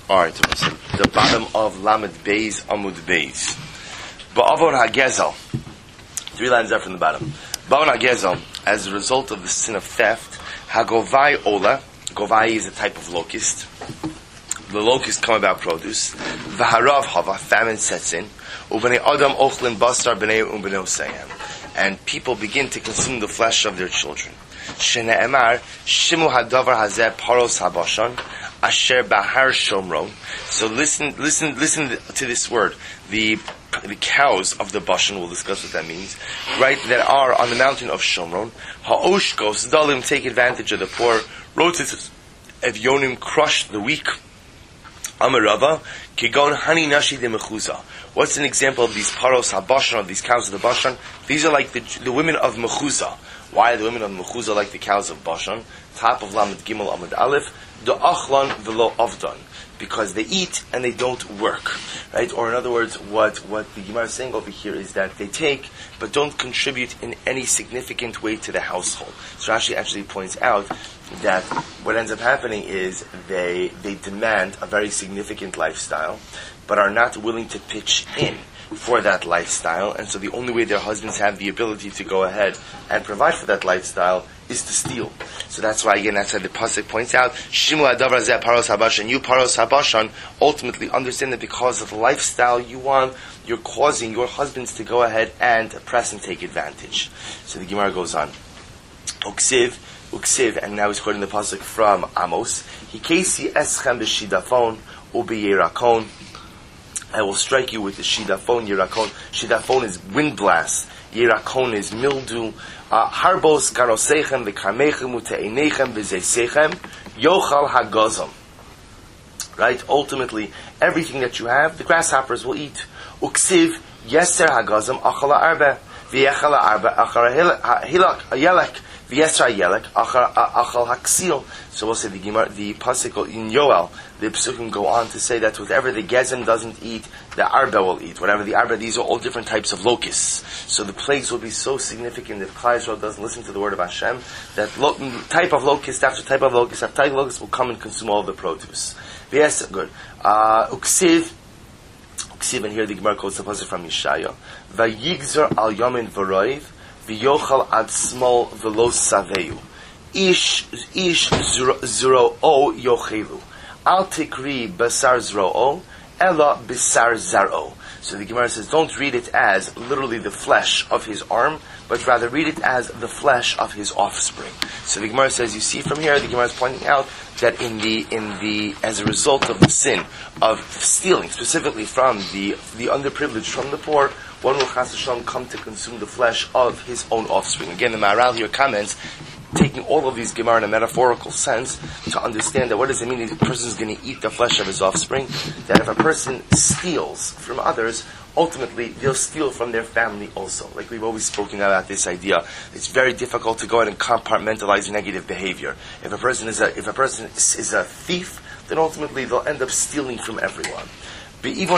Alright, so the bottom of Lamed Beis, Amud Beis. Ba'avon HaGezel. 3 lines up from the bottom. Ba'avon HaGezel, as a result of the sin of theft, HaGovai Ola. Govai is a type of locust. The locusts come about produce. V'harav Hava, famine sets in. U'bnei Adam ochlin basar b'nei u'bnei Osayim. And people begin to consume the flesh of their children. Shene'emar, Shimu hadavar hazeh paros habashan, asher bahar shomron. So listen to this word. The cows of the Bashan, we'll discuss what that means, right, that are on the mountain of Shomron. Ha'oshkos, dalim, take advantage of the poor. Rotis, evyonim, crush the weak. Amarava, kigon hani nashi de mechuza. What's an example of these paros habashan, of these cows of the Bashan? These are like the women of Mechuza. Why are the women of Mechuza like the cows of Bashan? Top of Lamed Gimel Amud Aleph, the achlan v'lo avdan. Because they eat and they don't work, right? Or in other words, what the Gemara is saying over here is that they take, but don't contribute in any significant way to the household. So Rashi actually points out that what ends up happening is they demand a very significant lifestyle, but are not willing to pitch in for that lifestyle, and so the only way their husbands have the ability to go ahead and provide for that lifestyle is to steal. So that's why, again, that's why the pasuk points out, Shimu hadavar zeh paros habashan. You paros habashan ultimately understand that because of the lifestyle you want, you're causing your husbands to go ahead and oppress and take advantage. So the Gemara goes on. Uksiv, and now he's quoting the pasuk from Amos. Hikesi eschem b'shidafon u'beyerakon. I will strike you with the shidafon, yerakon. Shidafon is wind blast. Yerakon is mildew. Harbos garosechem v'karmechem u'te'enechem v'zeisechem yochal hagazam. Right? Ultimately, everything that you have, the grasshoppers will eat. Uksiv yeser hagazam achala arba v'yechala arba achara yelek v'yeser yelek achal haksil. So we'll say the pasuk in Yoel, the psukim go on to say that whatever the gezem doesn't eat, the arba will eat. Whatever the arba, these are all different types of locusts. So the plagues will be so significant if Klal Yisrael doesn't listen to the word of Hashem, that type of locust after type of locust after type of locust will come and consume all the produce. Yes, good. Uksiv, and here the Gemara quotes the pasuk from Yeshaya. Vayigzer al yamin v'roiv v'yochal ad small v'lo saveyu. Ish zro o yochelu. Al tikri basar zro o ella basar zaro. So the Gemara says, don't read it as literally the flesh of his arm, but rather read it as the flesh of his offspring. So the Gemara says, you see from here, the Gemara is pointing out that as a result of the sin of stealing, specifically from the underprivileged, from the poor, one will chas v'shalom come to consume the flesh of his own offspring. Again, the Maharal here comments, taking all of these Gemara in a metaphorical sense to understand that what does it mean that a person is going to eat the flesh of his offspring? That if a person steals from others, ultimately they'll steal from their family also. Like we've always spoken about this idea, it's very difficult to go ahead and compartmentalize negative behavior. If a person is a thief, then ultimately they'll end up stealing from everyone. Ba'avon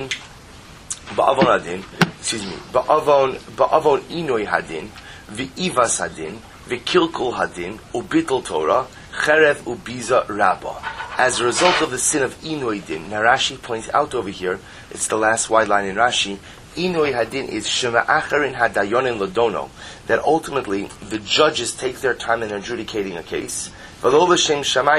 inoi hadin, v'ivas hadin, v'kilkul hadin, u'bitl Torah, cherev u'biza rabba. As a result of the sin of inoi din, now Rashi points out over here, it's the last wide line in Rashi, inoi hadin is shema acharin hadayonin lodono, that ultimately the judges take their time in adjudicating a case. So this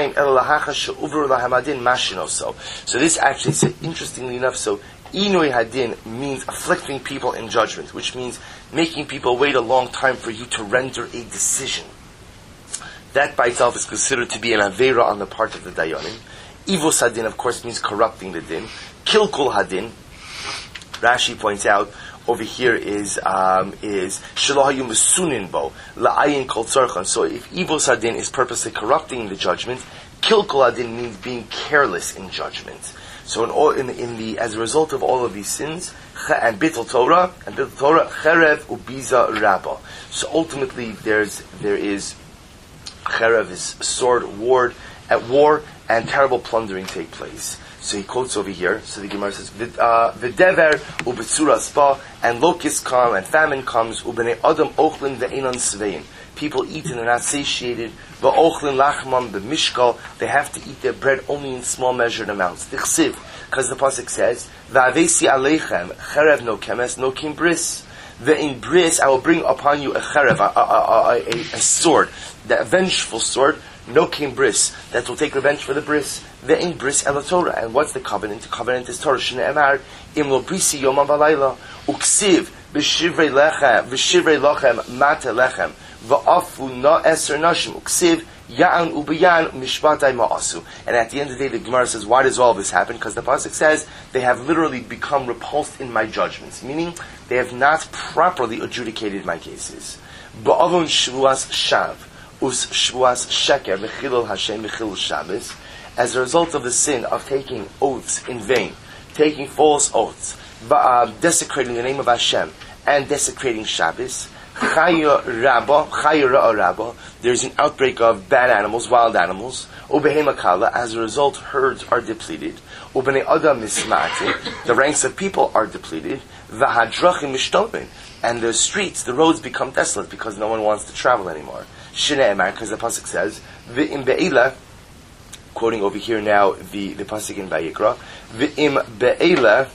actually, interestingly enough, so inoi hadin means afflicting people in judgment, which means making people wait a long time for you to render a decision. That by itself is considered to be an aveira on the part of the dayanim. Ivos hadin, of course, means corrupting the din. Kilkul hadin, Rashi points out over here is shelo mesunin bo la'ayin kol tzarchan. So if ivos hadin is purposely corrupting the judgment, kilkul hadin means being careless in judgment. So as a result of all of these sins, and bittul Torah, cherev ubiza rabba. So ultimately there is cherev is sword, war, at war, and terrible plundering take place. So he quotes over here. So the Gemara says, "V'dever u'betzura spa, and locusts come and famine comes. U'bnei adam ochlin ve'enon svein. People eat and they're not satiated. V'ochlin lachman b'mishkal. They have to eat their bread only in small measured amounts. Tichsiv, because the pasuk says, "Va'avesi aleichem cherev no kemes no kim bris." In bris, I will bring upon you a cherev, a sword, a vengeful sword. No kim bris, that will take revenge for the bris. In bris el Torah. And what's the covenant? The covenant is Torah. Shne'emar im lo brisi yomam v'layla uksiv v'shivrei lochem mate lechem v'afu na eser nashim uksiv ya'an u'biyan mishpatai ma'asu. And at the end of the day, the Gemara says, why does all this happen? Because the pasuk says they have literally become repulsed in my judgments, meaning they have not properly adjudicated my cases. Ba'avon shvuas shav us shvuas sheker mechilul Hashem mechilul Shabbos. As a result of the sin of taking oaths in vain, taking false oaths, desecrating the name of Hashem, and desecrating Shabbos, there's an outbreak of bad animals, wild animals. As a result, herds are depleted. The ranks of people are depleted. And the streets, the roads become desolate because no one wants to travel anymore. Because the pasuk says, quoting over here now the pasuk in Vayikra, V'im be'ela,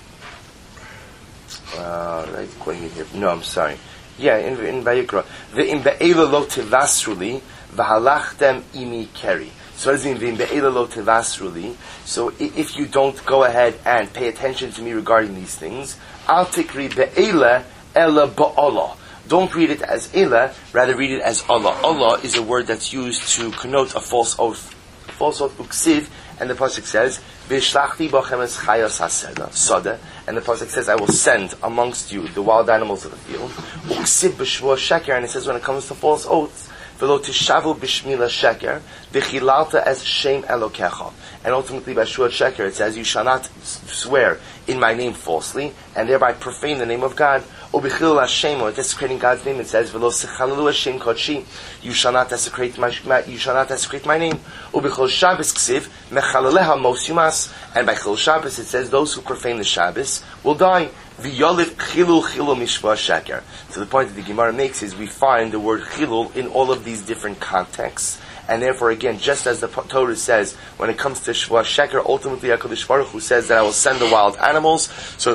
right, quoting it here. No, I'm sorry. Yeah, in Vayikra, V'im be'ela lo tevasruli, v'halachtem imi keri. So what does it mean, V'im be'ela lo tevasruli? So if you don't go ahead and pay attention to me regarding these things, Al tikri be'ela ela ba'ala. Don't read it as ela, rather read it as Allah. Allah is a word that's used to connote a false oath. False oath uksiv, and the pasuk says, "V'shlachti bachem es chayos hasada," and the pasuk says, "I will send amongst you the wild animals of the field." Uksiv b'shvua sheker, and it says when it comes to false oaths, "V'lo tishavu b'shmila sheker, v'chilalta es shem elokecha," and ultimately by shvua sheker it says, "You shall not swear in my name falsely, and thereby profane the name of God." Ubichilul Hashem, or desecrating God's name, it says, "V'lo sechalelu Hashem kodshi," you shall not desecrate my name. Ubichol Shabbos ksiv mechaleleha mos yumas, and by Chil Shabbos it says, those who profane the Shabbos will die. V'yoliv chilul mishvah sheker. So the point that the Gemara makes is we find the word chilul in all of these different contexts. And therefore, again, just as the Torah says, when it comes to Shvua Sheker, ultimately HaKadosh Baruch Hu says that I will send the wild animals.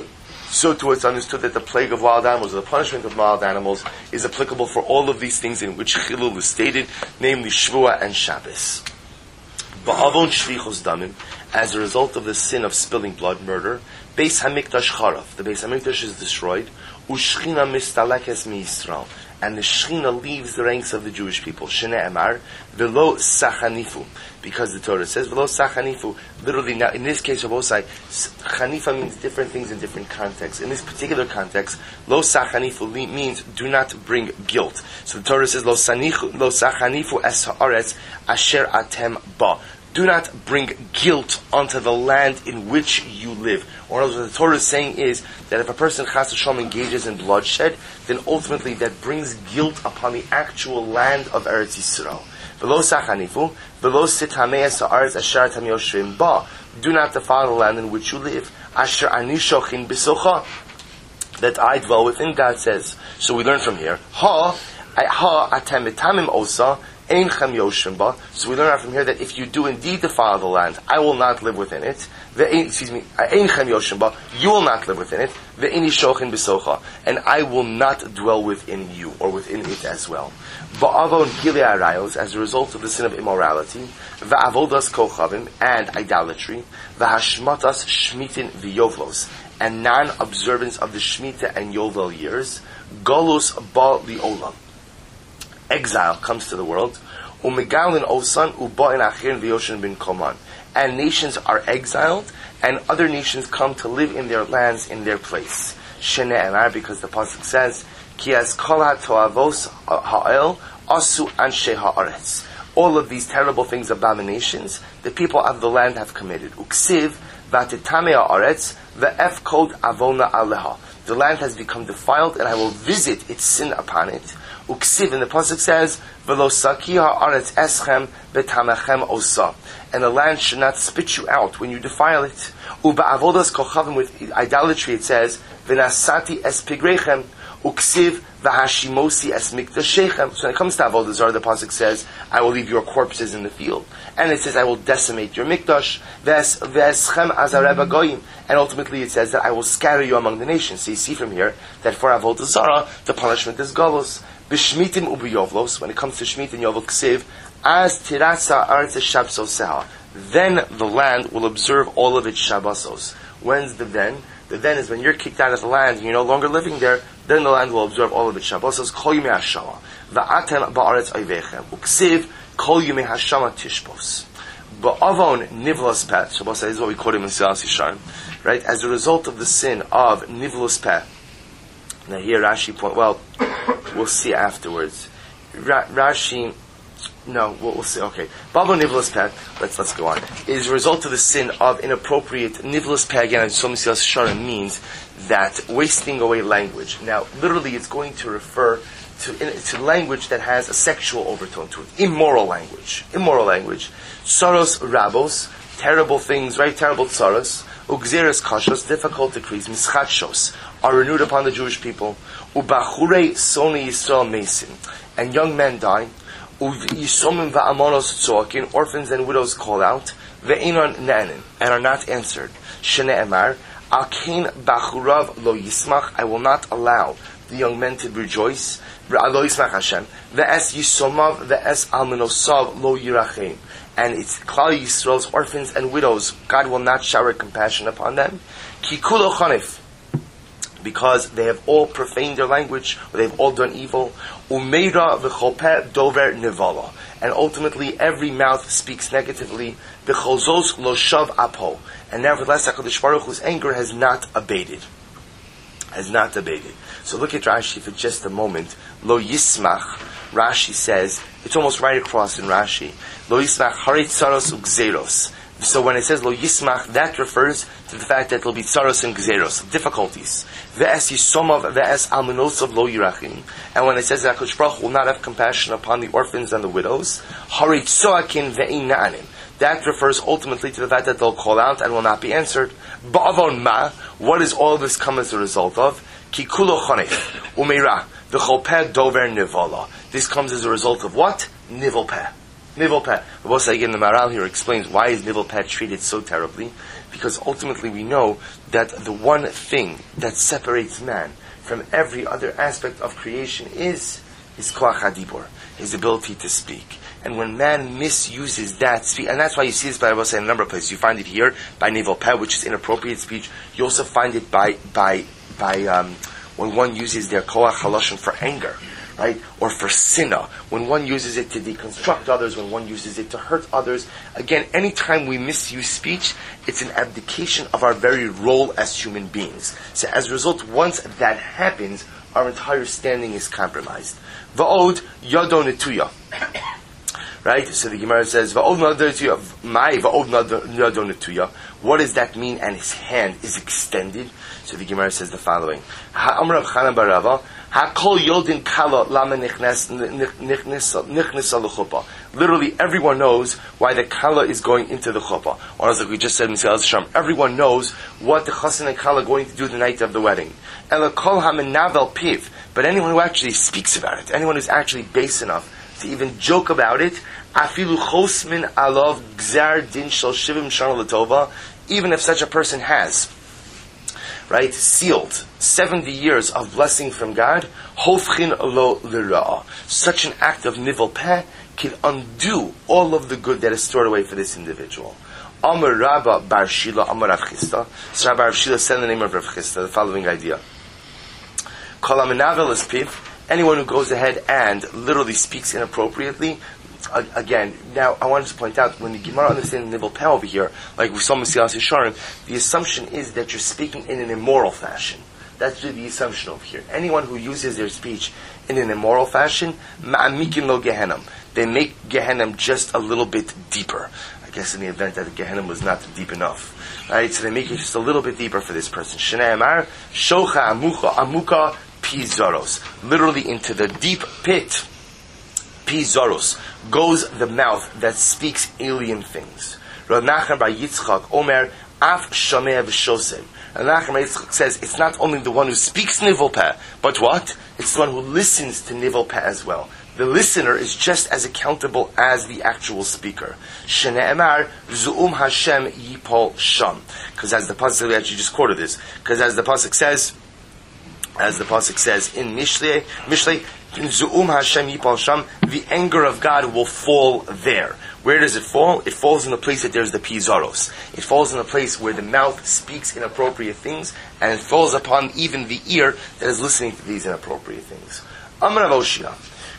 So too it's understood that the plague of wild animals, or the punishment of wild animals, is applicable for all of these things in which Chilul is stated, namely Shvua and Shabbos. Ba'avon shvichos damim, as a result of the sin of spilling blood, murder, Beis Hamikdash Charav, the Beis Hamikdash is destroyed, Ushchina mistalekes mi Yisrael, and the Shechina leaves the ranks of the Jewish people. Shnei Emar, V'lo Sachanifu, because the Torah says, V'lo Sachanifu, literally, now in this case of Osai, Chanifa means different things in different contexts. In this particular context, Lo Sachanifu means do not bring guilt. So the Torah says, Lo Sachanifu es ha'aretz asher atem ba. Do not bring guilt onto the land in which you live. Or what the Torah is saying is that if a person chas v'shalom engages in bloodshed, then ultimately that brings guilt upon the actual land of Eretz Yisrael. V'lo sachanifu, v'lo sitamei sa'aretz asher atem yoshvim ba. Do not defile the land in which you live. Asher ani shochin b'socha, that I dwell within, God says. So we learn from here, ha atem etamim osa, so we learn out from here that if you do indeed defile the land, I will not live within it. You will not live within it. And I will not dwell within you, or within it as well. As a result of the sin of immorality, and idolatry, and non-observance of the Shemitah and Yovel years, Golus ba li'olam, exile comes to the world, umegalin osan u'ba'in achirin v'yoshin bin koman, and nations are exiled, and other nations come to live in their lands in their place. Shnei Emar, because the pasuk says, Ki as kol ha'toavos ha'el asu anshe ha'aretz. All of these terrible things, abominations, the people of the land have committed. Uksiv v'atitame ha'aretz ve'efkod avona aleha. The land has become defiled, and I will visit its sin upon it. Uksiv, and the pasuk says, "V'lo saki ha'aretz eschem betamachem osa," and the land should not spit you out when you defile it. Uba'avodas kochavim, with idolatry, it says, "V'nasati es pigrechem." Uksiv v'hashimosi es mikdashechem. So when it comes to avodah zarah, the pasuk says, "I will leave your corpses in the field," and it says, "I will decimate your mikdash." V'eschem azareh goyim, and ultimately it says that I will scatter you among the nations. So you see from here that for avodah zarah, the punishment is galus. B'shmitim ubiyovlos. When it comes to shmit and yovel ksiv, as tiratza aretz shabsoseha, then the land will observe all of its shabbosos. When's the then? The then is when you're kicked out of the land and you're no longer living there, then the land will observe all of its Shabbosos. Kol yimei hashama. Va'atem ba'aretz oivechem. Uksiv kol yimei hashama tishbos. Ba'avon nivlos peh. Shabbos is what we quote him in Silas Yisharim. Right? As a result of the sin of nivlos peh. Now here Rashi point, well, we'll see afterwards. Rashi... No, we'll see. Okay, Babo Nivlos Peh. Let's go on. Is a result of the sin of inappropriate Nivlos Peh. Again, as Somisias Sharon means that wasting away language. Now, literally, it's going to refer to language that has a sexual overtone to it. Immoral language. Soros Rabos, terrible things, right? Terrible tsaros. Ugzeres kashos, difficult decrees. Mischatshos are renewed upon the Jewish people. Ubachure Soni Yisrael Mesim, and young men die. Yisomim va'amonos tzoakin, orphans and widows call out, ve'inon ne'anin, and are not answered. Shene'emar, alkein bachurav lo yismach, I will not allow the young men to rejoice. Lo yismach Hashem. Ve'es yisomav, ve'es almenosav lo yirachem. And it's Klal Yisrael's orphans and widows, God will not shower compassion upon them. Ki kulo chanif, because they have all profaned their language, or they've all done evil. Umeira v'cholpeh dover nevala, and ultimately every mouth speaks negatively. V'cholzos lo shav apo, and nevertheless HaKadosh Baruch Hu's anger has not abated. So look at Rashi for just a moment. Lo yismach, Rashi says, it's almost right across in Rashi. Lo yismach harit tsaros ugzeros. So when it says lo yismach, that refers to the fact that it will be tsaros and gzeros, difficulties. Ve'es yisomav ve'es almenosav lo yirachim. And when it says that HaKadosh Baruch Hu will not have compassion upon the orphans and the widows, harit tzoakin ve'in na'anim. That refers ultimately to the fact that they'll call out and will not be answered. Ba'avon ma, what does all this come as a result of? Ki kulo chonef, umeira, v'chol peh dover nivola. This comes as a result of what? Nivel peh. Nivel peh. Again, the Maral here explains why is Nivel peh treated so terribly. Because ultimately we know that the one thing that separates man from every other aspect of creation is his koach hadibur, his ability to speak. And when man misuses that speech, and that's why you see this by in a number of places. You find it here by Nivel peh, which is inappropriate speech. You also find it by when one uses their koach halashon for anger, right? Or for sinna, when one uses it to deconstruct others, when one uses it to hurt others. Again, anytime we misuse speech, it's an abdication of our very role as human beings. So as a result, once that happens, our entire standing is compromised. Va'od yado netuya. Right? So the Gemara says, Va'od yado netuya. What does that mean? And his hand is extended. So the Gemara says the following: Ha'amrav Chanan Barava, Ha'kol Yodin Kala Lama Nichnisa L'chuppah. Literally, everyone knows why the Kala is going into the chuppah. Or as like we just said in Mesilas Yesharim, everyone knows what the Chassan and Kala are going to do the night of the wedding. Ela Kol HaMenavel Piv. But anyone who actually speaks about it, anyone who's actually base enough to even joke about it, Afilu Chosmin Alov Gzar Din Shal Shivim Shana L'tova, even if such a person has, right, sealed 70 years of blessing from God, hofchin lo l'ra'ah. Such an act of nivel peh can undo all of the good that is stored away for this individual. Amar Rabba Bar Shila Amar Rav Chisda. So Rabbi Rav Shila said in the name of Rav Chisda the following idea: Kol hamenavel es piv. Anyone who goes ahead and literally speaks inappropriately. Again, now I wanted to point out, when the Gemara understands nivel peh over here, like we saw in Mesilas Yesharim, the assumption is that you're speaking in an immoral fashion. That's really the assumption over here. Anyone who uses their speech in an immoral fashion, ma'amikin lo gehenim. They make Gehenim just a little bit deeper. I guess in the event that the Gehenim was not deep enough. Right? So they make it just a little bit deeper for this person. Shnei Amar, Shocha Amuka, pizaros. Literally into the deep pit, pizaros, goes the mouth that speaks alien things. Rav Nachman bar Yitzchak Omer, af shameh v'shoseh. And Nachman bar Yitzchak says, it's not only the one who speaks nivel peh, but what? It's the one who listens to nivel peh as well. The listener is just as accountable as the actual speaker. Shene'emar zu'um Hashem yipol sham. Because as the pasuk, we actually just quoted this. Because as the pasuk says in Mishlei, zu'um Hashem yipol sham, the anger of God will fall there. Where does it fall? It falls in the place that there's the pizaros. It falls in the place where the mouth speaks inappropriate things, and it falls upon even the ear that is listening to these inappropriate things. Amar Rav Oshia.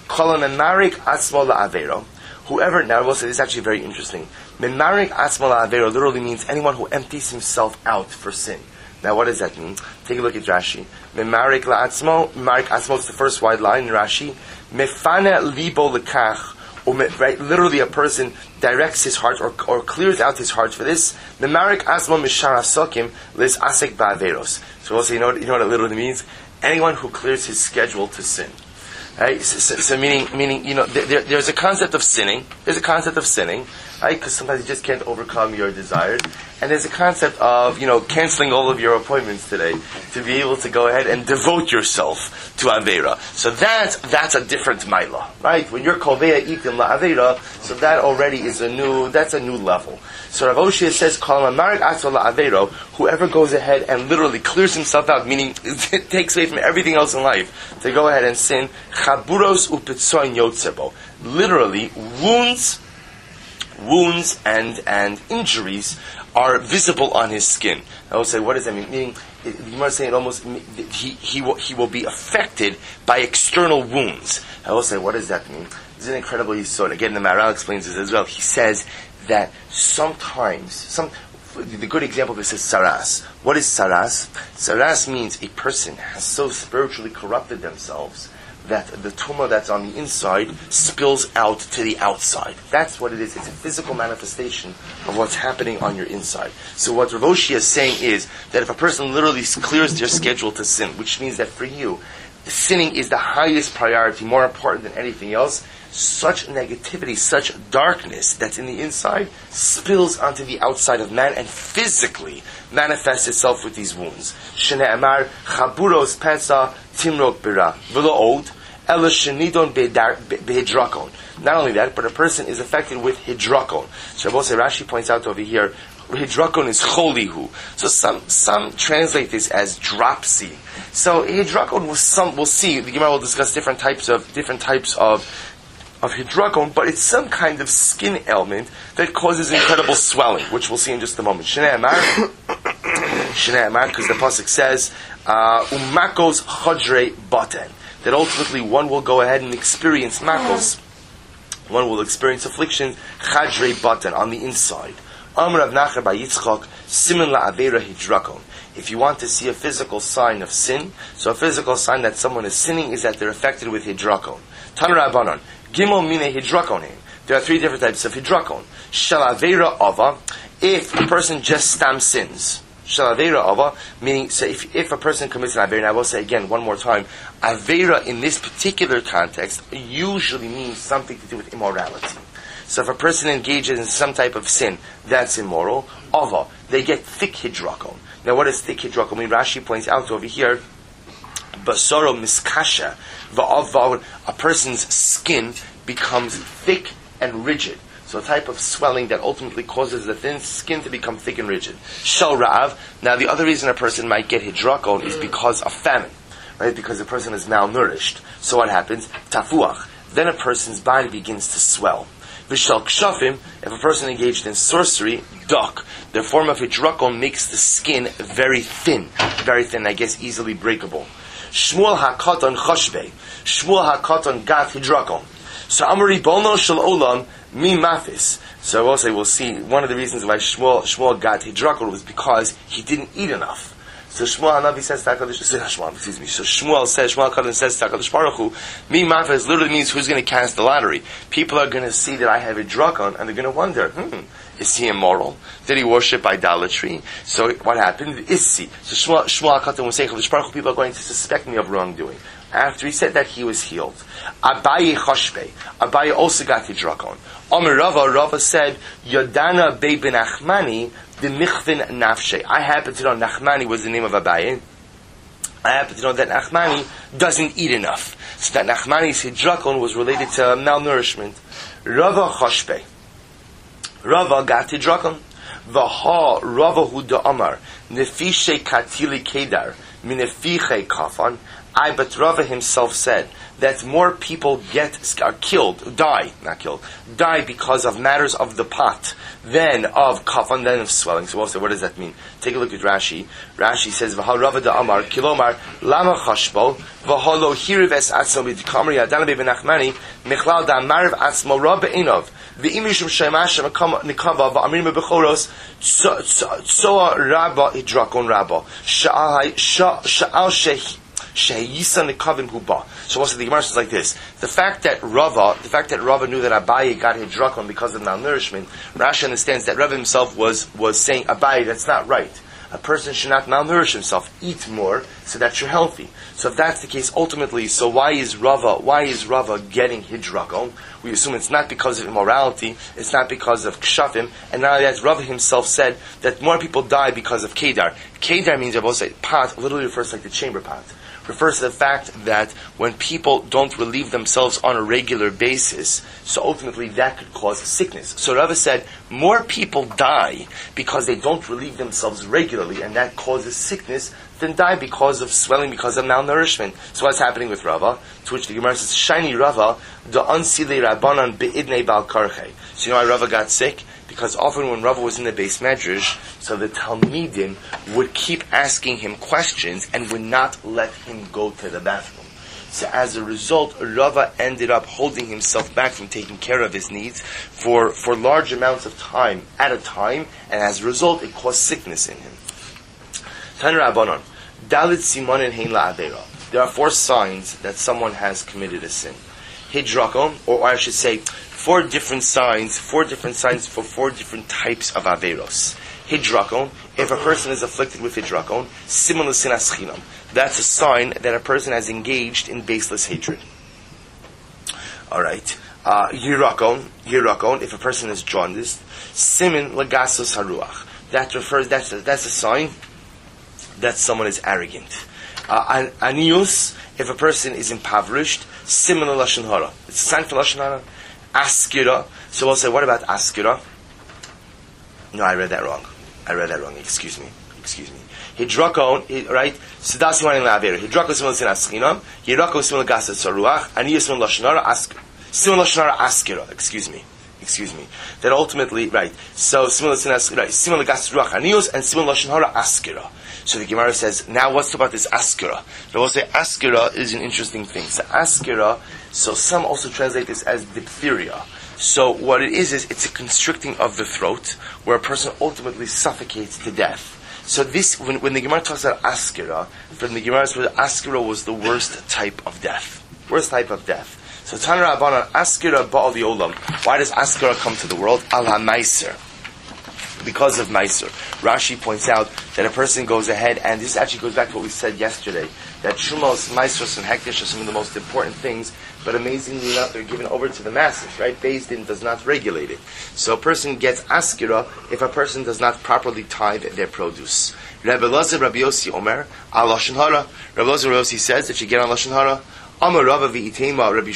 Whoever, now I will say this is actually very interesting. Menarik atzmo la'avero literally means anyone who empties himself out for sin. Now what does that mean? Take a look at Rashi. Menarik atzmo is the first wide line in Rashi. Mefane libo lekach, right? Literally a person directs his heart or clears out his heart for this. Menarik atzmo mishara sokim lis asek ba'averos. So we'll say, you know what it literally means? Anyone who clears his schedule to sin. Right? So meaning, there's a concept of sinning. There's a concept of sinning, right? Because sometimes you just can't overcome your desires. And there's a concept of, canceling all of your appointments today to be able to go ahead and devote yourself to Aveira. So that's a different Maila, right? When you're Kolveya Itim La Aveira, so that already is a new level. So Rav Oshia says, whoever goes ahead and literally clears himself out, meaning it takes away from everything else in life, to go ahead and sin, chaburos upitzoin yotzebo. Literally, wounds and injuries are visible on his skin. I will say, what does that mean? Meaning, you might say it almost, he will be affected by external wounds. I will say, what does that mean? This is an incredible yisod. Again, the Maharal explains this as well. He says that sometimes, the good example of this is saras. What is saras? Saras means a person has so spiritually corrupted themselves that the tumah that's on the inside spills out to the outside. That's what it is. It's a physical manifestation of what's happening on your inside. So what Rav Oshia is saying is that if a person literally clears their schedule to sin, which means that for you, sinning is the highest priority, more important than anything else, such negativity, such darkness that's in the inside spills onto the outside of man and physically manifests itself with these wounds. Shne'emar chaburos pensa timrok bira v'lo od ela shenidon behidrakon. Not only that, but a person is affected with hidrakon. So Rashi points out over here, hidrakon is cholihu. So some translate this as dropsy. So hidrakon we'll see. The Gemara will discuss different types of hidrakon, but it's some kind of skin ailment that causes incredible swelling, which we'll see in just a moment. Shnei Amar, because the pasuk says, umakos chodrei baten, that ultimately one will go ahead and experience makos, one will experience affliction, chodrei baten, on the inside. Amar Rav Nachman bar Yitzchak, siman la'avera hidrakon. If you want to see a physical sign of sin, so a physical sign that someone is sinning is that they're affected with hidrakon. Tan Rabbanon, Gimel mine hidrakonim. There are three different types of hidrakon. Shalavera ava, if a person just stam sins. Shalavera ava, meaning, so if a person commits an avera, and I will say again one more time, avera in this particular context usually means something to do with immorality. So if a person engages in some type of sin, that's immoral. Ava, they get thick hidrakon. Now what does thick hidrakon mean? Rashi points out over here, basaro miskasha, a person's skin becomes thick and rigid. So a type of swelling that ultimately causes the thin skin to become thick and rigid. Shal Rav. Now the other reason a person might get hidrakon is because of famine, right? Because the person is malnourished. So what happens? Tafuach. Then a person's body begins to swell. V'shal kshafim, if a person engaged in sorcery, duck. The form of hidrakon makes the skin very thin, I guess easily breakable. Shmuel HaKatan Choshbei. Shmuel HaKatan Gat Hidrakon. So Amari Bono Shel Olam Mi Mafis. So we'll see one of the reasons why Shmuel got Hidrakon was because he didn't eat enough. So Shmuel Hanavi says to HaKadosh, So Shmuel HaKatan says to HaKadosh Baruch Hu, Mi Mafis literally means who's going to cast the lottery. People are going to see that I have Hidrakon and they're going to wonder, Is he immoral? Did he worship idolatry? So what happened? Issi. So Shmuel HaKatan was saying, people are going to suspect me of wrongdoing. After he said that, he was healed. Abaye Choshbe. Abaye also got hidrakon. Omer Rava said, Yodana Bey ben Nachmani, the Michvin Nafshe. I happen to know Nachmani was the name of Abaye. I happen to know that Nachmani doesn't eat enough. So that Nachmani's hidrakon was related to malnourishment. Rava Choshbe. Rava got hidrakon. Vaha Rava Huda Amar. Nefishe Katili Kedar. Minefiche Kafan. But Rava himself said that more people die because of matters of the pot than of kafan, than of swelling. So also, what does that mean? Take a look at Rashi. Rashi says, "V'ha Rava da Amar kilomar lama chashbo v'ha lo hiriv es atzmo b'kamri adana be'benachmani mechlal da marv atzmo Rava inov v'imishum shemash nikava v'amirim bechoros tsoa Rabba hidrakon Rabba sha'al sheh." So also the Gemara says like this: the fact that Rava knew that Abaye got hidrakon because of malnourishment, Rashi understands that Rava himself was saying, Abaye, that's not right. A person should not malnourish himself. Eat more so that you're healthy. So if that's the case, ultimately, so why is Rava getting hidrakon? We assume it's not because of immorality, it's not because of kshafim, and now that Rava himself said that more people die because of kedar. Kedar means, I will say, pot, literally refers to like the chamber pot. Refers to the fact that when people don't relieve themselves on a regular basis, so ultimately that could cause sickness. So Rava said, more people die because they don't relieve themselves regularly, and that causes sickness, than die because of swelling, because of malnourishment. So what's happening with Rava? To which the Gemara says, Shiny Rava, the unsile rabbanan be'idnei bal karche. So you know why Rava got sick? Because often when Rava was in the base medrash, so the Talmidim would keep asking him questions and would not let him go to the bathroom. So as a result, Rava ended up holding himself back from taking care of his needs for large amounts of time at a time, and as a result, it caused sickness in him. Tan Rabbanon, Dalit Simonin Hein La'avera. There are 4 signs that someone has committed a sin. Hidrakon, or I should say, 4 different signs for 4 different types of averos. Hidrakon, if a person is afflicted with hidrakon, similar sinas chinam. That's a sign that a person has engaged in baseless hatred. Alright. Yirakon, if a person is jaundiced, simin lagasos haruach. That's a sign that someone is arrogant. Anius, if a person is impoverished, similar lashon hara. It's a sign for lashon hara. Askira. So we'll say, what about askira? No, I read that wrong. Excuse me. Hidrakon, right? Sidas yimanin la'avera. Hidrakon similar sin aschinam. Hidrakon similar gasat saruach. Anius similar lashon hara. Similar lashon hara askira. Excuse me. That ultimately, right? So similar sin askira, right? Similar gasat ruach anius and similar lashon hara askira. So the Gemara says, now what's about this askira? They will say askira is an interesting thing. So askira, so some also translate this as diphtheria. So what it is it's a constricting of the throat, where a person ultimately suffocates to death. So this, when the Gemara talks about askira, from the Gemara says askira was the worst type of death. So Tan Rabbanan, askira ba'al olam. Why does askira come to the world? Al ha-maiser. Because of Meiser. Rashi points out that a person goes ahead, and this actually goes back to what we said yesterday, that Shumos, Meisros, and Hekdesh are some of the most important things, but amazingly enough, they're given over to the masses, right? Beis Din does not regulate it. So a person gets askira if a person does not properly tithe their produce. Rabbi Elazar, Rabbi Yossi Omer, al Lashon Hara. Rabbi Elazar, Rabbi Yossi says that you get on Lashon Hara. Amar Rava v'itema Rabbi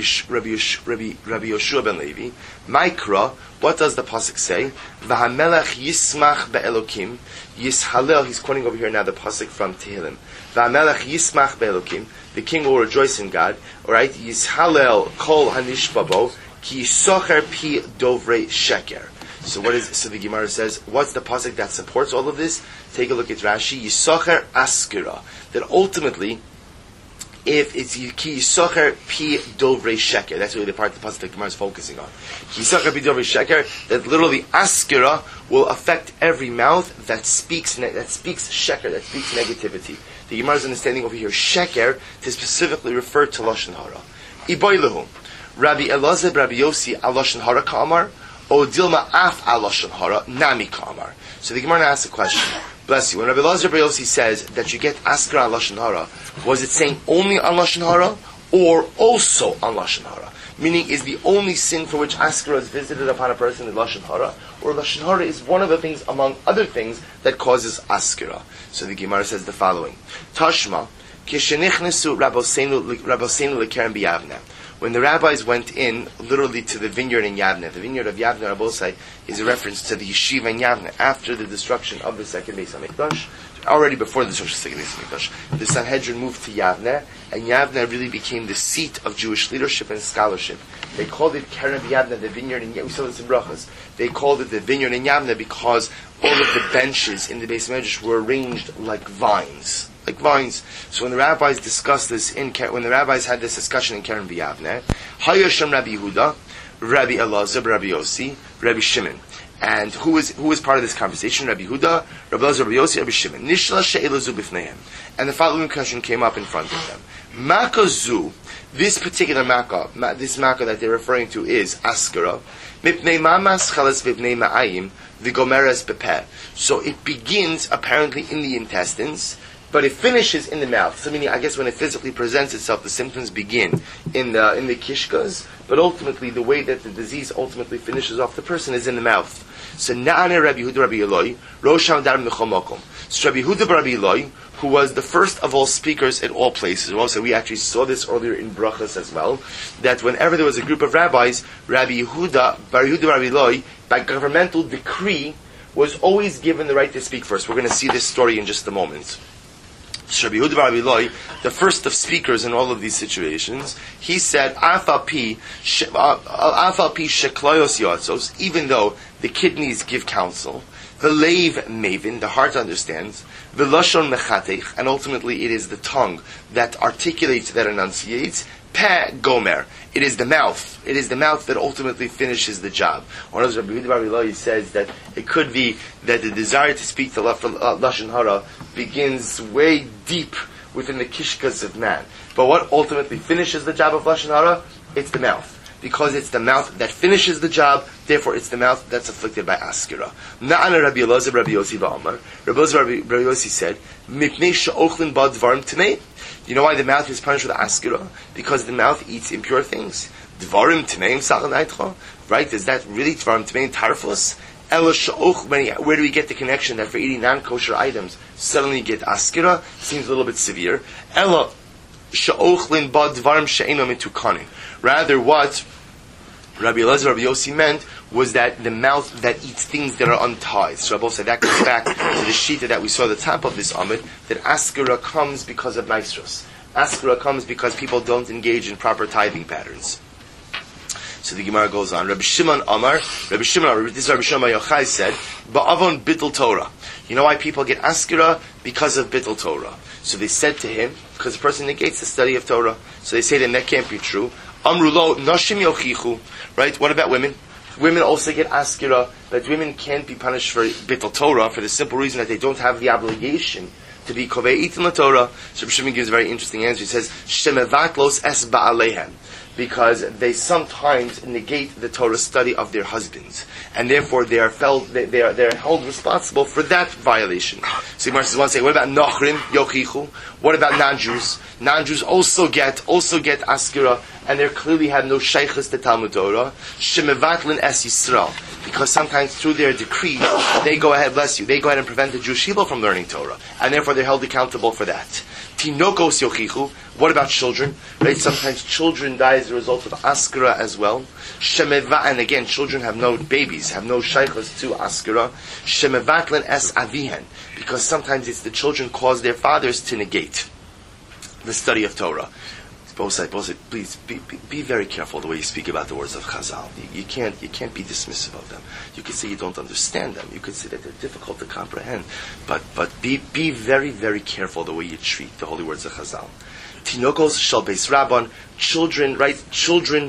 Yoshua ben Levi. Maikra, what does the pasuk say? V'hamelech yismach be'elokim yishalel. He's quoting over here now the pasuk from Tehillim. V'hamelech yismach be'elokim. The king will rejoice in God. All right. Yishalel kol hanishbabo ki socher pi dovrei sheker. So the Gemara says, what's the pasuk that supports all of this? Take a look at Rashi. Yisocher askira. That ultimately, if it's ki yisocher pi dovrei sheker, that's really the part of the pasuk that Gemara is focusing on. Ki yisocher pi dovrei sheker, that literally askira will affect every mouth that speaks sheker, that speaks negativity. The Gemara is understanding over here sheker to specifically refer to lashon hara. Iboilehu, Rabbi Elazar, Rabbi Yossi, al lashon hara ka'amar. O dilma af alashon hara nami kamar. So the Gemara asks a question. Bless you. When Rabbi Elazar Bar Yossi says that you get askara on lashon hara, was it saying only on lashon hara or also on lashon hara? Meaning, is the only sin for which askara is visited upon a person is lashon hara, or lashon hara is one of the things among other things that causes askara? So the Gemara says the following: Tashma kishenichnesu Rabboseinu lekerem b'Yavne. When the rabbis went in, literally to the vineyard in Yavne, the vineyard of Yavne, Rabbosai, is a reference to the yeshiva in Yavne, after the destruction of the second Beis HaMikdash, already before the destruction of the second Beis HaMikdash. The Sanhedrin moved to Yavne, and Yavne really became the seat of Jewish leadership and scholarship. They called it Kerem Yavne, the vineyard in Yavne. We saw this in Brachas. They called it the vineyard in Yavne because all of the benches in the Beis HaMikdash were arranged like vines. Like vines. So when the rabbis discussed this when the rabbis had this discussion in Kerem B'Yavne, Hayasham Rabbi Yehuda, Rabbi Elazar, Rabbi Yossi, Rabbi Shimon. And who is part of this conversation? Rabbi Yehuda, Rabbi Elazar, Rabbi Yossi, Rabbi Shimon. Nishla she'elazu b'fneihem. And the following question came up in front of them. Makazu, this particular Makkah, this Makkah that they're referring to is Askara. Mipnei mamas chalas v'pnei ma'ayim v'gomeres b'peh. So it begins apparently in the intestines, but it finishes in the mouth. So meaning, I guess when it physically presents itself, the symptoms begin in the kishkas, but ultimately the way that the disease ultimately finishes off the person is in the mouth. So Na'ane Rabbi Yehuda Rabbi Eloi, Rosh Hadarim Nechol Mokom. So Rabbi Yehuda Rabbi Eloi, who was the first of all speakers at all places. Also, we actually saw this earlier in Brachas as well, that whenever there was a group of rabbis, Rabbi Yehuda Rabbi Eloi, by governmental decree, was always given the right to speak first. We're going to see this story in just a moment. So Rabbi Yehuda Rabbi Eloi, the first of speakers in all of these situations, he said, Afal pi shekloyos yotzos, even though the kidneys give counsel, the leiv mavin, the heart understands, the lashon mechatech, and ultimately it is the tongue that articulates, that enunciates, peh gomer, it is the mouth. It is the mouth that ultimately finishes the job. One of Rabbi Yehuda Rabbi Eloi says that it could be that the desire to speak the lashon hara begins way deep within the kishkas of man. But what ultimately finishes the job of lashon hara? It's the mouth. Because it's the mouth that finishes the job, therefore it's the mouth that's afflicted by askira. Na'ana Rabbi Elazar Rabbi Yossi ba'amar. Rabbi Elazar Rabbi Yossi said, Mipnei she'ochlin ba dvarim t'mei. You know why the mouth is punished with askira? Because the mouth eats impure things. Dvarim t'meim sa'al naitcha. Right? Is that really dvarim t'meim tarfus? Where do we get the connection that for eating non-kosher items, suddenly you get askira? Seems a little bit severe. Ela she'ochlin ba dvarim she'eino mitukanin. Rather, what Rabbi Elazar Rabbi Yossi meant was that the mouth that eats things that are untithed. So Rabbi said that goes back to the shita that we saw at the top of this Amid, that askara comes because of maestros. Askara comes because people don't engage in proper tithing patterns. So the Gemara goes on. Rabbi Shimon Amar, this is Rabbi Shimon Yochai said, Ba'avon bittul Torah. You know why people get askara? Because of bittul Torah. So they said to him, because the person negates the study of Torah. So they say to him, that can't be true. Amrulo nashim yochichu. Right? What about women? Women also get askira, but women can't be punished for bittul Torah for the simple reason that they don't have the obligation to be kovei itin Torah. So Shimon gives a very interesting answer. He says, "Shemevatlos es ba'alehem," because they sometimes negate the Torah study of their husbands, and therefore they are held responsible for that violation. So Gemara says, "Want to say, what about nochrim yochichu? What about non-Jews? Non-Jews also get askira, and they clearly have no sheikhus to Talmud Torah. Shemevatlin es Yisrael, because sometimes through their decree they go ahead, bless you, they go ahead and prevent the Jewish people from learning Torah, and therefore they're held accountable for that. Tinokos yochichu. What about children? Right? Sometimes children die as a result of askara as well. Shemeva, and again, children have no babies, have no shaykhs to askara. Shemevatlen es avihen, because sometimes it's the children cause their fathers to negate the study of Torah. Both sides, please be very careful the way you speak about the words of Chazal. You can't be dismissive of them. You could say you don't understand them. You could say that they're difficult to comprehend. But be very, very careful the way you treat the holy words of Chazal. Tinokos shel beis rabban, children, right? Children.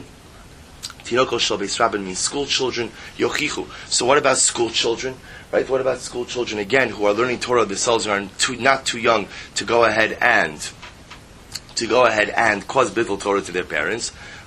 Tinokos shel beis rabban means school children. Yochichu. So what about school children? Right? What about school children again who are learning Torah themselves and are not too young to go ahead and cause bittul Torah to their parents?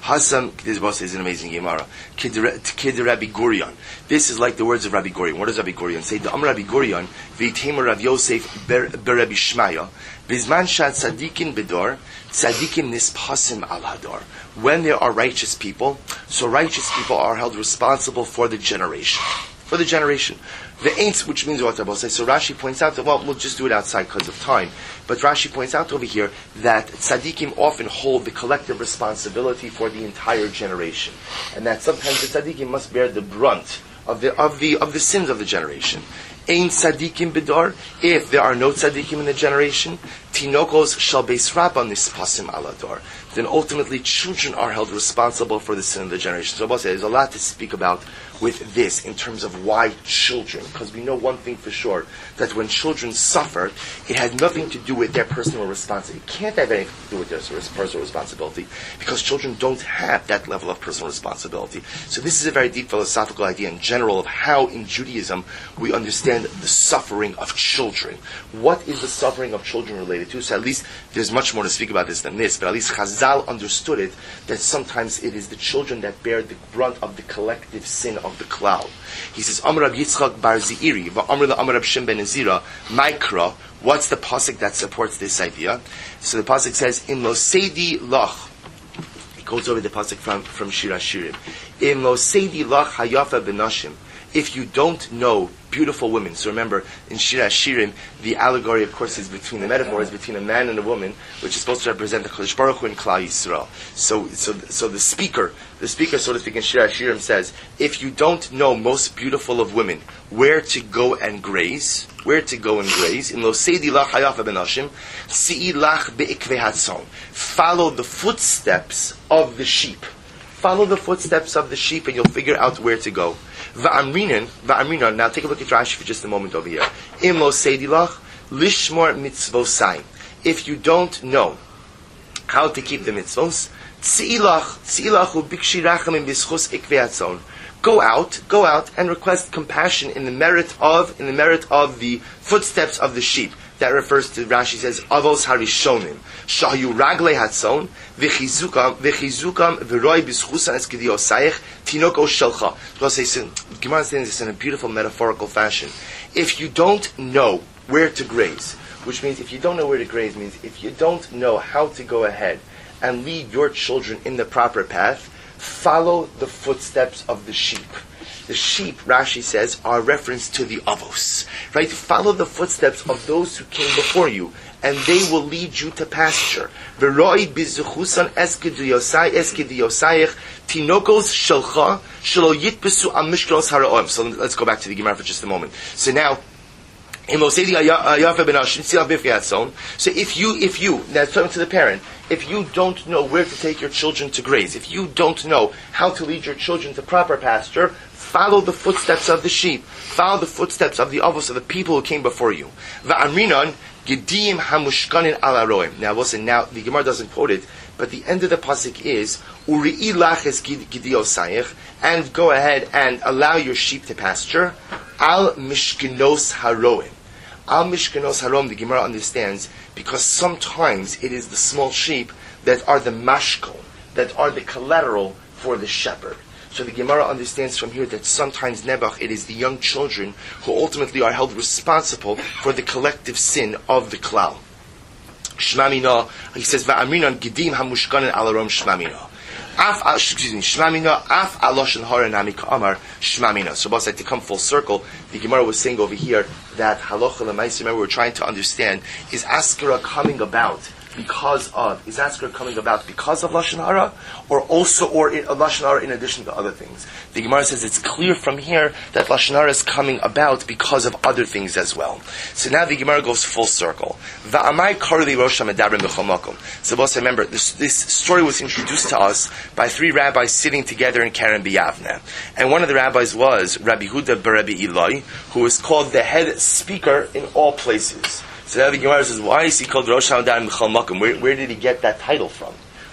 Hasam, this boss is an amazing Gemara. Kid Rabbi Gurion. This is like the words of Rabbi Gurion. What does Rabbi Gurion say? The Rabbi Gurion, V'itemer Rav Yosef ber Rabbi Shmaya, Bizman Shad Tzadikin Bedor, Tzadikim Nispasim Al Hador. When there are righteous people, so righteous people are held responsible for the generation. For the generation. The ain'ts, which means what Rabbi says. So Rashi points out that, well, we'll just do it outside because of time. But Rashi points out over here that tzaddikim often hold the collective responsibility for the entire generation. And that sometimes the tzaddikim must bear the brunt of the sins of the generation. Ein tzaddikim bidor, if there are no tzaddikim in the generation, tinokos shall beis rabba nispasim alador. Then ultimately children are held responsible for the sin of the generation. So Rabbi says there's a lot to speak about with this in terms of why children. Because we know one thing for sure, that when children suffer, it had nothing to do with their personal responsibility. It can't have anything to do with their personal responsibility, because children don't have that level of personal responsibility. So this is a very deep philosophical idea in general of how in Judaism we understand the suffering of children. What is the suffering of children related to? So at least there's much more to speak about this than this, but at least Chazal understood it, that sometimes it is the children that bear the brunt of the collective sin of the klal. He says, Amar Rab Yitzchak bar Zeiri, va'amar la'amar Rab Shem ben Ezira, Maikra. What's the pasuk that supports this idea? So the pasuk says, In lo seidi lach. It goes over the pasuk from Shir HaShirim. In lo seidi lach hayafa benashim. If you don't know beautiful women. So remember, in Shir HaShirim, the allegory, of course, is between the metaphor is between a man and a woman, which is supposed to represent the Kodesh Baruch Hu and Klal Yisrael. So the speaker, so to speak, in Shir HaShirim says, if you don't know most beautiful of women, where to go and graze, in Lo Seidi Lach Hayafa Benashim, Si'i Lach Be'ikvei Hatzon. Follow the footsteps of the sheep. Follow the footsteps of the sheep and you'll figure out where to go. Va'amrinan, now take a look at Rashi for just a moment over here. Im lo seidilach, lishmor mitzvosai. If you don't know how to keep the mitzvos, tzi'ilachu bikshi rachamim bischus ikveatzon. Go out and request compassion in the merit of the footsteps of the sheep. That refers to, Rashi says, Avos Harishonim. Shahu Ragle Hatzon, V'chizukam V'roi B'schusan Eskidiyosayich, Tinoko Shelcha. Gemara is saying this in a beautiful metaphorical fashion. If you don't know where to graze, which means if you don't know where to graze, means if you don't know how to go ahead and lead your children in the proper path, follow the footsteps of the sheep. The sheep, Rashi says, are a reference to the avos. Right? Follow the footsteps of those who came before you, and they will lead you to pasture. V'roi bizuchusan eskidiyosayich tinokos shelcha shelo yitbesu al mishkalos haraoim. So let's go back to the Gemara for just a moment. So now, so if you, that's talking to the parent, if you don't know where to take your children to graze, if you don't know how to lead your children to proper pasture, follow the footsteps of the sheep. Follow the footsteps of the avos, of the people who came before you. Va'amrinan gedim hamushkanin al aroim. Now listen, now the Gemara doesn't quote it, but the end of the pasuk is uri'i laches gidiyosayich, and go ahead and allow your sheep to pasture al mishkenos haroim. Al mishkenos harom, the Gemara understands, because sometimes it is the small sheep that are the mashkol, that are the collateral for the shepherd. So the Gemara understands from here that sometimes Nebuch, it is the young children who ultimately are held responsible for the collective sin of the klal. Shmamina, he says, Va'amrinan gedim hamushkanin alarom shmamina. Shmamina, af aloshan hara nami ka'amar shmamina. So, boss, to come full circle, the Gemara was saying over here that halacha l'maisa, remember we're trying to understand, is Askara coming about because of Lashon Hara, or Lashon Hara in addition to other things? The Gemara says it's clear from here that Lashon Hara is coming about because of other things as well. So now the Gemara goes full circle. Va'amai karli rosh hamedabrim b'chol makom. So boss, remember, this story was introduced to us by three rabbis sitting together in Keren B'Yavne. And one of the rabbis was Rabbi Huda bar Rabbi Eloi, who is called the head speaker in all places. So now the Gemara says, why is he called Rosh Hamdan B'chol Makom? Where did he get that title from?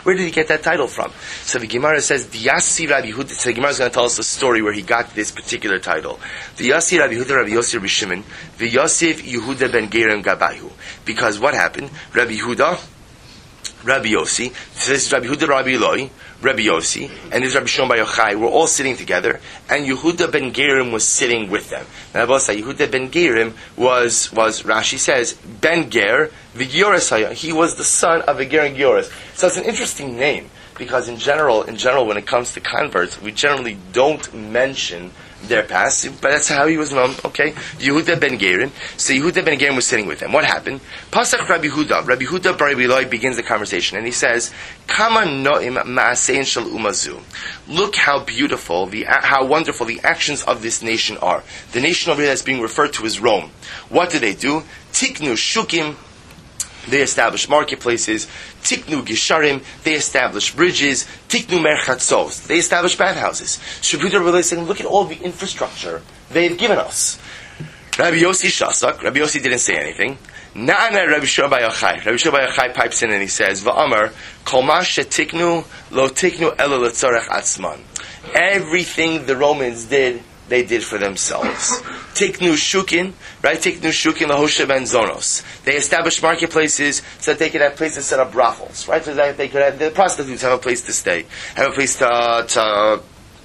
So the Gemara says, Diyasi Rabbi Huda, so the Gemara is going to tell us a story where he got this particular title. Diyasi Rabbi Huda, Rabbi Yosef Rabbi Shimon, V'Yosef Yehuda ben Gerem Gabayu. Because what happened? Rabbi Huda Rabbi Yossi. So this is Rabbi Yehuda, Rabbi Eloi, Rabbi Yossi, and this is Rabbi Shimon Bar Yochai. We're all sitting together, and Yehuda ben Gerim was sitting with them. Now, Yehuda ben Gerim was Rashi says ben Ger v'Gioras. He was the son of a Ger and Gioras. So it's an interesting name because in general, when it comes to converts, we generally don't mention their past, but that's how he was known. Okay, Yehuda ben Gerim. So Yehuda ben Gerim was sitting with them. What happened? Pasach Rabbi Yehuda Bar Eloi begins the conversation, and he says, "Kama noim ma'asein shel umazu." Look how beautiful, how wonderful the actions of this nation are. The nation over here that's being referred to as Rome. What do? Tiknu shukim. They established marketplaces. Tiknu gisharim. They established bridges. Tiknu merchatzos. They established bathhouses. Shabbat Rabbi saying, look at all the infrastructure they've given us. Rabbi Yossi shasak. Rabbi Yossi didn't say anything. Na'ana Rabbi Shimon Bar Yochai. Rabbi Shimon Bar Yochai pipes in and he says, "Va'amar kol ma shetiknu lo tiknu elo letzorech atzman." Everything the Romans did, they did for themselves. Tiknu shukin, right? Tiknu shukin lahoshe ben zonos. They established marketplaces so that they could have places to set up brothels, right? So that they could have the prostitutes have a place to stay, have a place to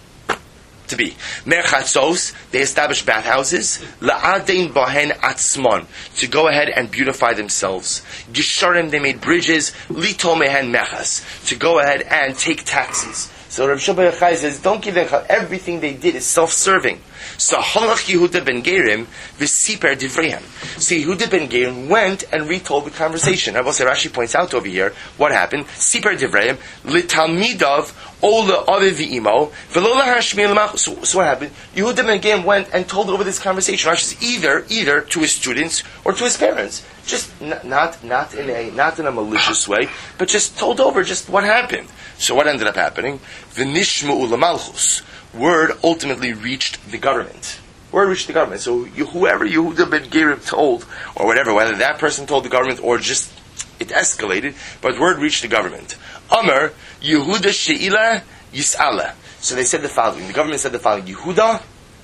be. Merchatzos, they established bathhouses. La'adein bahen atzmon, to go ahead and beautify themselves. Gisharim, they made bridges. Lito mehen mechas, to go ahead and take taxes. So Rabbi Shimon Bar Yochai says, don't give them everything they did is self-serving. So Halach Yehuda ben Gerim v'siper divreihem. So Yehuda ben Gerim went and retold the conversation. Rashi points out over here what happened. Siper divreihem litalmidav ola aviv v'imo v'lo lahashmir l'mach. So what happened? Yehuda ben Gerim went and told over this conversation. Rashi says either to his students or to his parents. Just not in a malicious way, but just told over just what happened. So what ended up happening? V'nishmu u'lamalchus. Word ultimately reached the government. So whoever Yehuda ben Gerim told, or whatever, whether that person told the government or just it escalated, but word reached the government. Amar Yehuda she'ila yis'ala. So they said the following. The government said the following. Yehuda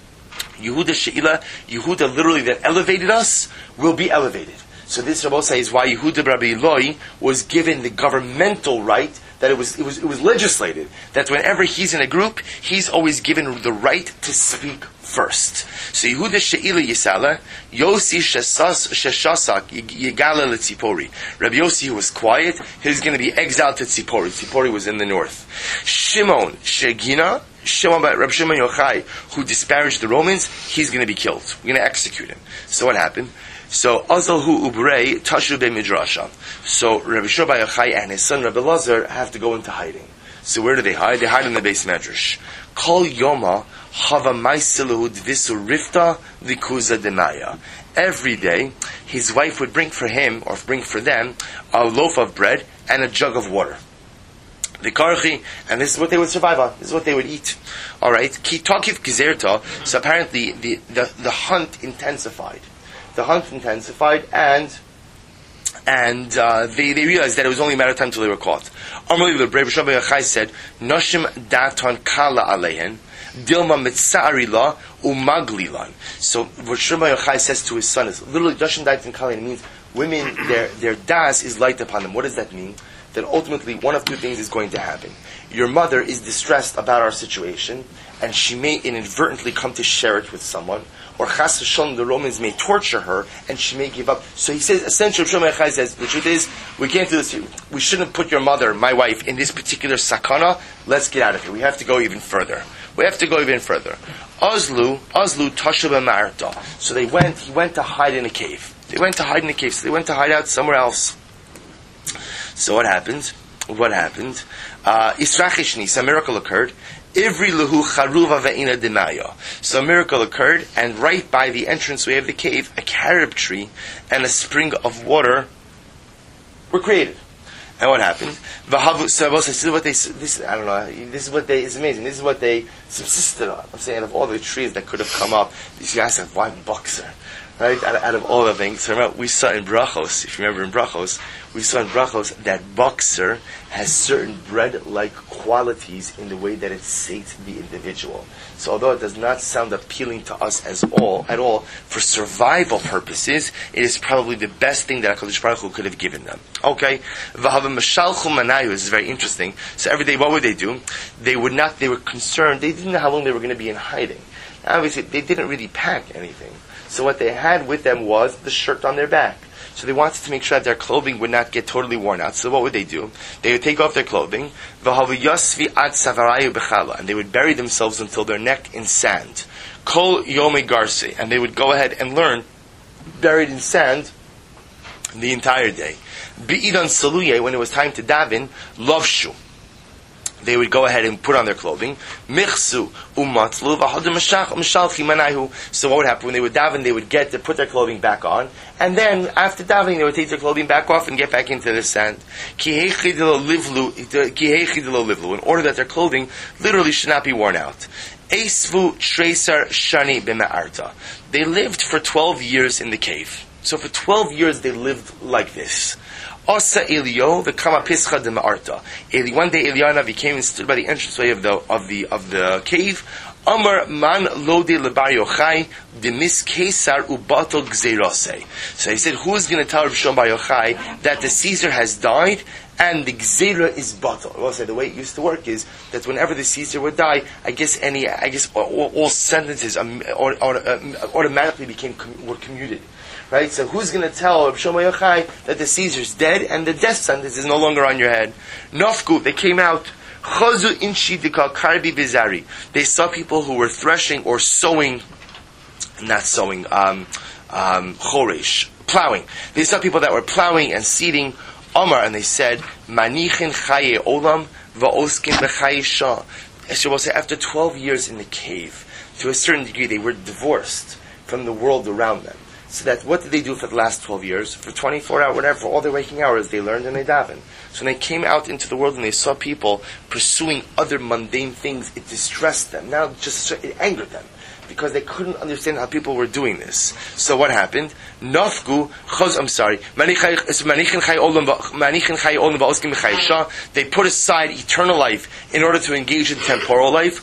she'ila. Yehuda literally that elevated us will be elevated. So this Rabbi say is why Yehuda Rabbi Eloi was given the governmental right, that it was legislated that whenever he's in a group, he's always given the right to speak first. So Yehuda she'ila yisala, Yossi sheshasak yigala letzipori. Rabbi Yossi, who was quiet, he's going to be exiled to Tzipori. Tzipori was in the north. Shimon shegina. Rabbi Shimon Yochai, who disparaged the Romans, he's going to be killed. We're going to execute him. So what happened? So Azalhu Ubrei Tashu Be Midrasha. So Rabbi Shimon Bar Yochai and his son Rabbi Lazar have to go into hiding. So where do they hide? They hide in the base medrash. Kol Yoma Hava Maisilu Dvisu Rifta Vikuza Denaya. Every day, his wife would bring for him or bring for them a loaf of bread and a jug of water. The karchi, and this is what they would survive on. This is what they would eat. All right. Ki Takif Gizerta. So apparently the hunt intensified. And they realized that it was only a matter of time until they were caught. Amalei the Rabbi Shimon Bar Yochai said, "Noshim daton kala alehen, dilma mitzari la umaglilan." So what Shimon Bar Yochai says to his son is literally Noshim daton kala means women, their das is light upon them. What does that mean? That ultimately one of two things is going to happen. Your mother is distressed about our situation, and she may inadvertently come to share it with someone, or chas v'shalom, the Romans may torture her, and she may give up. So he says, essentially, Shimon Bar Yochai says, the truth is, we can't do this. We shouldn't put your mother, my wife, in this particular sakana. Let's get out of here. We have to go even further. Azlu tashu b'marta. So he went to hide in a cave. So they went to hide out somewhere else. So what happened? Israchishni, a miracle occurred. Ivri luhu charuva ve'ina denaya. So a miracle occurred, and right by the entranceway of the cave, a carob tree and a spring of water were created. And what happened? This is amazing. This is what they subsisted on. I'm saying, of all the trees that could have come up, these guys said, why Boxer? right? Out of all the things. So remember, we saw in Brachos, if you remember in Brachos, that Boxer has certain bread-like qualities in the way that it sates the individual. So although it does not sound appealing to us at all, for survival purposes, it is probably the best thing that HaKadosh Baruch Hu could have given them. Okay? This is very interesting. So every day, what would they do? They were concerned, they didn't know how long they were going to be in hiding. Obviously, they didn't really pack anything. So what they had with them was the shirt on their back. So they wanted to make sure that their clothing would not get totally worn out. So what would they do? They would take off their clothing, and they would bury themselves until their neck in sand. Kol yome garse, and they would go ahead and learn buried in sand the entire day. Be'idan saluye, when it was time to daven, lovshu. They would go ahead and put on their clothing. Michsu umatzlu v'hadar mishalchi manayhu. So what would happen when they would daven? They would put their clothing back on, and then after davening, they would take their clothing back off and get back into the sand. In order that their clothing literally should not be worn out. Esvu tresar shani b'ma'arta. They lived for 12 years in the cave. So for 12 years they lived like this. Asa Elio, the Kama Pischa de Ma'arta. One day Eliana came and stood by the entranceway of the cave. Amar man lode lebar Yochai demis Kesar ubato gzeirose. So he said, who is going to tell Rav Shimon bar Yochai that the Caesar has died and the gzeira is batal? Well, the way it used to work is that whenever the Caesar would die, all sentences automatically were commuted. Right? So who's going to tell Rav Shimon bar Yochai that the Caesar's dead and the death sentence is no longer on your head? Nafku, they came out. Chazu inshi dikal karbi bizari. They saw people who were threshing or sowing, choresh, plowing. They saw people that were plowing and seeding. Omar, and they said, Manichin chaye olam va'oskin b'chaye shah. After 12 years in the cave, to a certain degree, they were divorced from the world around them. So that what did they do for the last 12 years? For 24 hours, whatever, for all their waking hours, they learned and they davened. So when they came out into the world and they saw people pursuing other mundane things, it distressed them. Now, it angered them. Because they couldn't understand how people were doing this. So what happened? They put aside eternal life in order to engage in temporal life.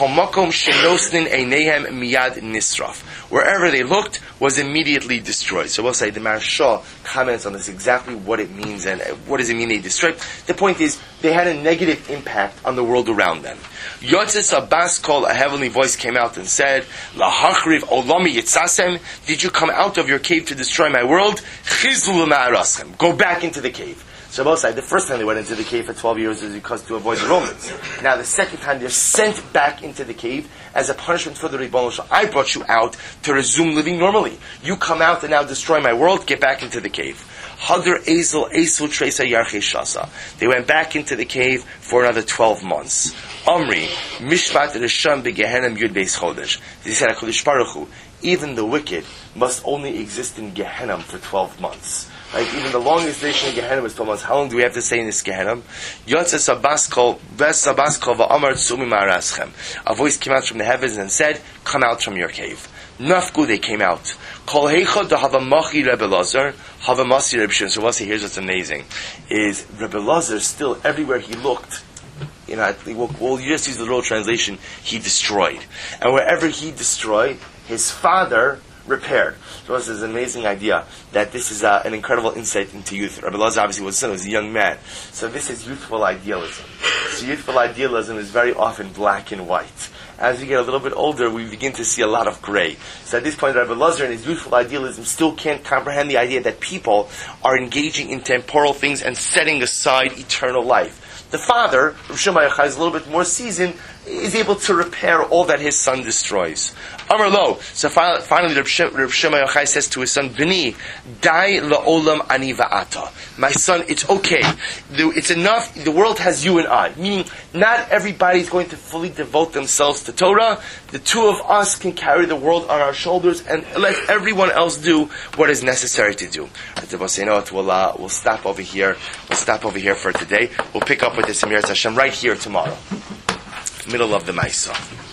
Wherever they looked was immediately destroyed. So we'll say the Maharsha comments on this, exactly what it means and what does it mean they destroyed. The point is, they had a negative impact on the world around them. Yotzes Abbas called, a heavenly voice came out and said, Lahachriv olami yitzasem, did you come out of your cave to destroy my world? Chizlu ma'araschem, go back into the cave. So both sides, the first time they went into the cave for 12 years was because to avoid the Romans. Now the second time they're sent back into the cave as a punishment for the Ribbon Shalom. I brought you out to resume living normally. You come out and now destroy my world, get back into the cave. Hadar Ezel Esul Tresa Yarche Shasa. They went back into the cave for another 12 months. Omri, Mishpat Risham Begehenim Yud Beis Chodesh. They said, HaKadosh Baruch Hu, even the wicked must only exist in Gehenna for 12 months. Right? Even the longest nation in Gehenna is 12 months. How long do we have to stay in this Gehenna? Yotzes Sabaskol Va'amar Tsumi Ma'araschem. A voice came out from the heavens and said, come out from your cave. Nafku, they came out. Kol heichot havamachi Rebbe Lazar, havamasi Rebbe Shimon. So we'll see, here's what's amazing, is Rebbe Lazar still, everywhere he looked, we'll just use the literal translation, he destroyed. And wherever he destroyed, his father repaired. So this is an amazing idea, that this is an incredible insight into youth. Rebbe Lazar obviously was a young man. So this is youthful idealism. So youthful idealism is very often black and white. As we get a little bit older, we begin to see a lot of gray. So at this point, Rebbe Lazar in his youthful idealism still can't comprehend the idea that people are engaging in temporal things and setting aside eternal life. The father, Rav Shimon bar Yochai, is a little bit more seasoned, is able to repair all that his son destroys. Amar lo. So finally, Rav Shimon bar Yochai says to his son, B'ni, dai la'olam ani va'ata. My son, it's okay. It's enough. The world has you and I. Meaning, not everybody is going to fully devote themselves to Torah. The two of us can carry the world on our shoulders and let everyone else do what is necessary to do. We'll stop over here. We'll stop over here for today. We'll pick up with this Amir Hashem right here tomorrow. Middle of the Maisa.